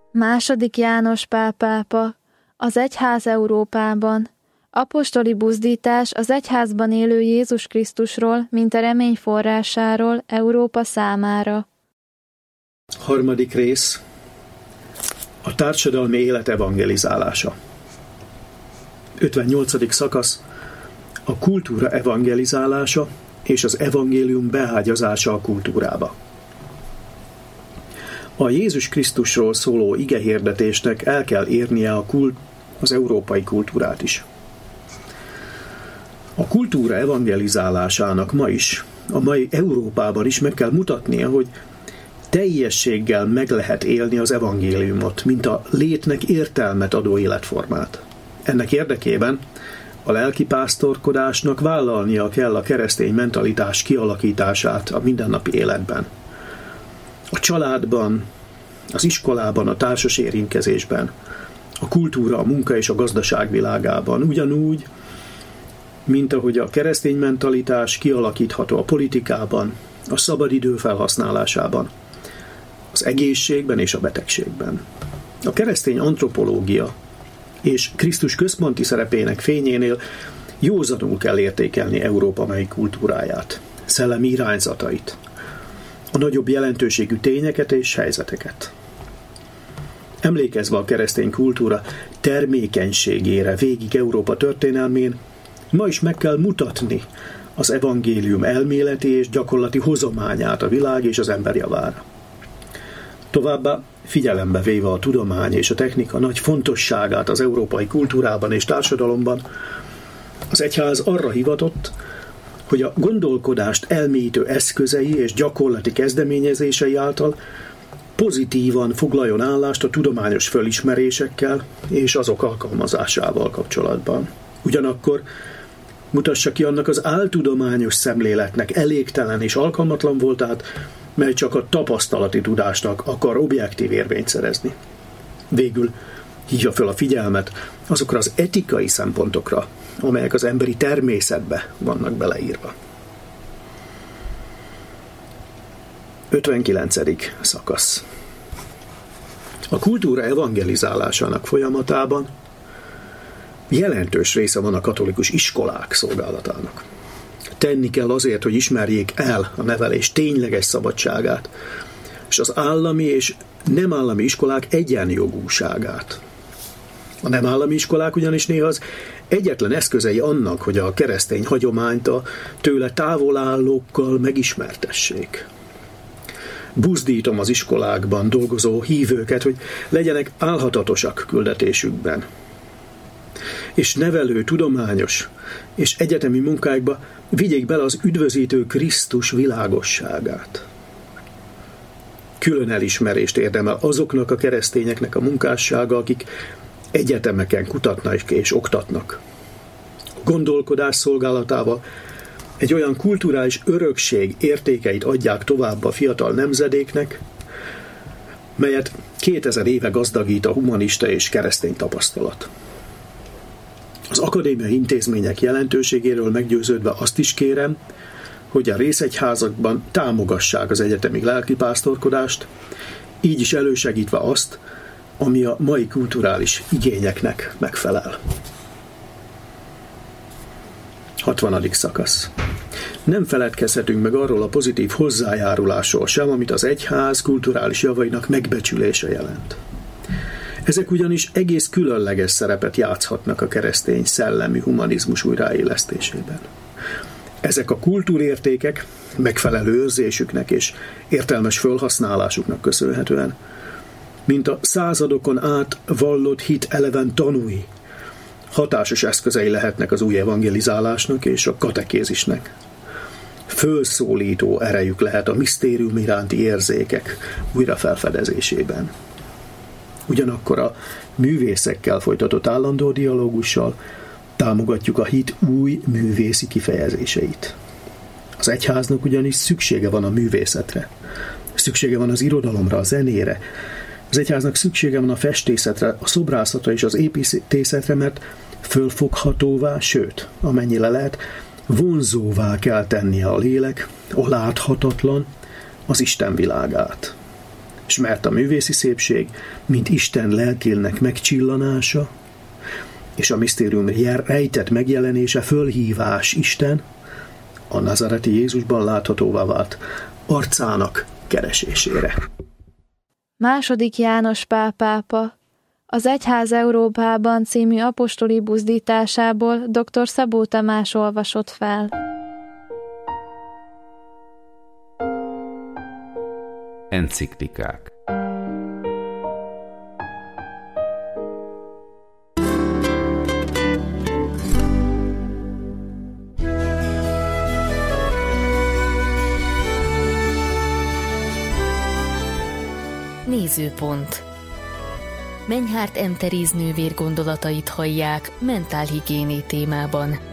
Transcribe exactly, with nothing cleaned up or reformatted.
Második János Pál pápa, az egyház Európában. Apostoli buzdítás az egyházban élő Jézus Krisztusról, mint a remény forrásáról Európa számára. Harmadik rész. A társadalmi élet evangelizálása. ötvennyolcadik szakasz. A kultúra evangelizálása és az evangélium beágyazása a kultúrába. A Jézus Krisztusról szóló igehirdetésnek el kell érnie a kult, az európai kultúrát is. A kultúra evangelizálásának ma is, a mai Európában is meg kell mutatnia, hogy teljességgel meg lehet élni az evangéliumot, mint a létnek értelmet adó életformát. Ennek érdekében a lelkipásztorkodásnak vállalnia kell a keresztény mentalitás kialakítását a mindennapi életben. A családban, az iskolában, a társas érintkezésben, a kultúra, a munka és a gazdaság világában, ugyanúgy, mint ahogy a keresztény mentalitás kialakítható a politikában, a szabadidő felhasználásában, az egészségben és a betegségben. A keresztény antropológia és Krisztus központi szerepének fényénél józanul kell értékelni Európa mai kultúráját, szellemi irányzatait, a nagyobb jelentőségű tényeket és helyzeteket. Emlékezve a keresztény kultúra termékenységére végig Európa történelmén, ma is meg kell mutatni az evangélium elméleti és gyakorlati hozományát a világ és az ember javára. Továbbá figyelembe véve a tudomány és a technika nagy fontosságát az európai kultúrában és társadalomban, az egyház arra hivatott, hogy a gondolkodást elmélyítő eszközei és gyakorlati kezdeményezései által pozitívan foglaljon állást a tudományos fölismerésekkel és azok alkalmazásával kapcsolatban. Ugyanakkor mutassa ki annak az áltudományos szemléletnek elégtelen és alkalmatlan voltát, mely csak a tapasztalati tudásnak akar objektív érvényt szerezni. Végül hívja fel a figyelmet azokra az etikai szempontokra, amelyek az emberi természetbe vannak beleírva. ötvenkilencedik szakasz. A kultúra evangelizálásának folyamatában jelentős része van a katolikus iskolák szolgálatának. Tenni kell azért, hogy ismerjék el a nevelés tényleges szabadságát, és az állami és nem állami iskolák egyenjogúságát. A nem állami iskolák ugyanis néha az egyetlen eszközei annak, hogy a keresztény hagyományt a tőle távol állókkal megismertessék. Buzdítom az iskolákban dolgozó hívőket, hogy legyenek álhatatosak küldetésükben, és nevelő, tudományos és egyetemi munkáikba vigyék bele az üdvözítő Krisztus világosságát. Külön elismerést érdemel azoknak a keresztényeknek a munkássága, akik egyetemeken kutatnak és oktatnak. A gondolkodás szolgálatával egy olyan kulturális örökség értékeit adják tovább a fiatal nemzedéknek, melyet kétezer éve gazdagít a humanista és keresztény tapasztalat. Az akadémiai intézmények jelentőségéről meggyőződve azt is kérem, hogy a részegyházakban támogassák az egyetemi lelkipásztorkodást, így is elősegítve azt, ami a mai kulturális igényeknek megfelel. hatvanadik szakasz. Nem feledkezhetünk meg arról a pozitív hozzájárulásról sem, amit az egyház kulturális javainak megbecsülése jelent. Ezek ugyanis egész különleges szerepet játszhatnak a keresztény szellemi humanizmus újraélesztésében. Ezek a kultúrértékek megfelelő őrzésüknek és értelmes felhasználásuknak köszönhetően, mint a századokon át vallott hit eleven tanúi, hatásos eszközei lehetnek az új evangelizálásnak és a katekézisnek. Fölszólító erejük lehet a misztérium iránti érzékek újrafelfedezésében. Ugyanakkor a művészekkel folytatott állandó dialógussal támogatjuk a hit új művészi kifejezéseit. Az egyháznak ugyanis szüksége van a művészetre, szüksége van az irodalomra, a zenére, az egyháznak szüksége van a festészetre, a szobrászatra és az építészetre, mert fölfoghatóvá, sőt, amennyire lehet, vonzóvá kell tennie a lélek, a láthatatlan, az Isten világát. És mert a művészi szépség, mint Isten lelkének megcsillanása, és a misztérium rejtett megjelenése, fölhívás Isten, a nazareti Jézusban láthatóvá vált arcának keresésére. Második János Pál pápa az Egyház Európában című apostoli buzdításából dr. Szabó Tamás olvasott fel. Enciklikák. Nézőpont. Menyhárt M. Teréz nővér gondolatait hallják mentálhigiéni témában.